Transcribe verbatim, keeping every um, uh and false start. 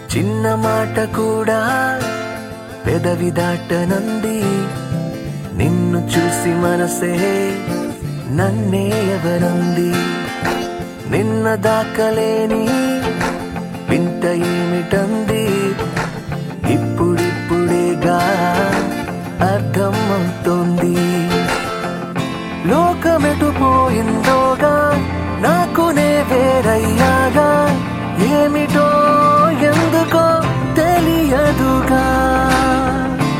చిన్న మాట కూడా పెదవి దాటనంది, నిన్ను చూసి మనసే నన్నే ఎవరంది. నిన్న దాకలేని వింత ఏమిటంది,